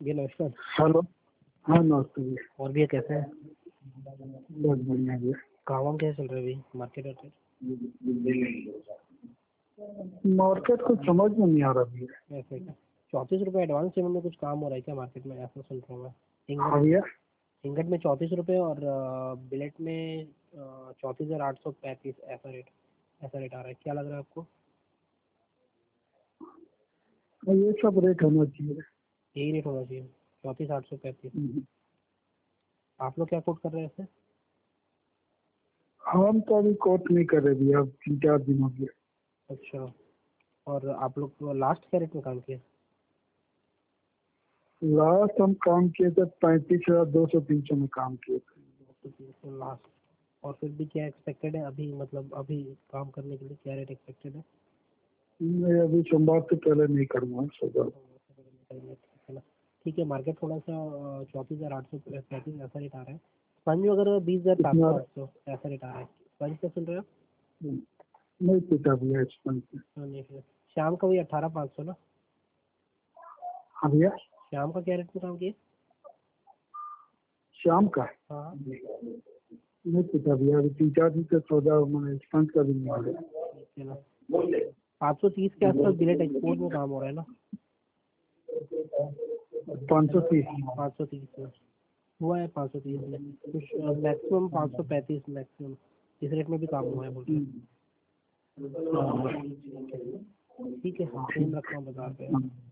भैया नमस्कार। हेलो। हाँ नमस्ते जी। और भैया कैसे हैं? बहुत बढ़िया जी। काम कैसे चल रहा है अभी मार्केट वार्केट? मार्केट कुछ समझ में नहीं आ रहा भैया। ऐसे क्या 34 रुपये एडवांस पेमेंट में कुछ काम हो रहा है क्या मार्केट में? ऐसा सुन रहा हूँ मैं। हाँ भैया। इंगट में 34 रुपये और बिलेट में 34,835 ऐसा रेट आ रहा है। क्या लग रहा है आपको? ये सब रेट होना चाहिए। यही रेट होना चाहिए 34,835। आप लोग क्या कोट कर रहे हैं ऐसे? हम तो अभी कोट नहीं कर रहे भैया, 3-4 दिन हो गए। अच्छा, और आप लोग लास्ट क्या रेट में काम किए? लास्ट हम काम किए थे 35,200-300 में काम किए थे। 200-300 लास्ट। और फिर भी क्या एक्सपेक्टेड है अभी, मतलब अभी काम करने के लिए क्या रेट एक्सपेक्टेड है? मैं अभी सोमवार से पहले नहीं करूँगा सौदा। ठीक है, मार्केट थोड़ा सा 34,835 ऐसा रेट आ रहा है। स्पंज अगर 20,700 ऐसा रेट आ रहा है। स्पंज क्या सुन रहे हो? नहीं पीता भैया स्पंज से। नहीं फिर शाम का वही 18,500 ना। हाँ भैया। शाम का क्या रेट में काम किए? शाम का हाँ नहीं पीता भैया, अभी 3-4 दिन से सौदा मैंने स्पंज का भी नहीं आ रहा। ठीक है ना। 530 के आसपास बिलेट एक्सपोर्ट में काम हो रहा है ना। 530 530 में हुआ है। 530 में कुछ मैक्सिमम 535 मैक्सिमम। इस रेट में भी काम हुआ है बोल रहे हैं। ठीक है, फोन रखता हूँ बाजार पे।